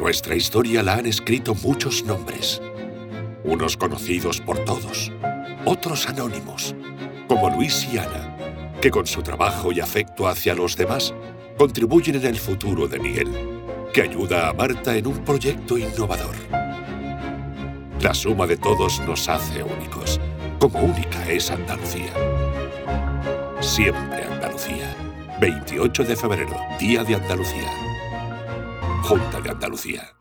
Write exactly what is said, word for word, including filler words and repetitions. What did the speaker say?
Nuestra historia la han escrito muchos nombres. Unos conocidos por todos, otros anónimos, como Luis y Ana, que con su trabajo y afecto hacia los demás contribuyen en el futuro de Miguel, que ayuda a Marta en un proyecto innovador. La suma de todos nos hace únicos, como única es Andalucía. Siempre Andalucía. veintiocho de febrero, Día de Andalucía. Junta de Andalucía.